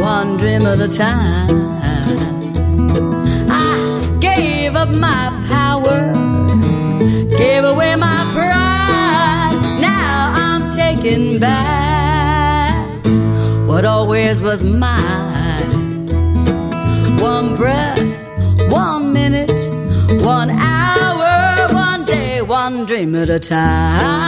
one dream at a time. I gave up my power, gave away my pride. Now I'm taking back what always was mine. One breath, 1 minute, 1 hour, one day, one dream at a time.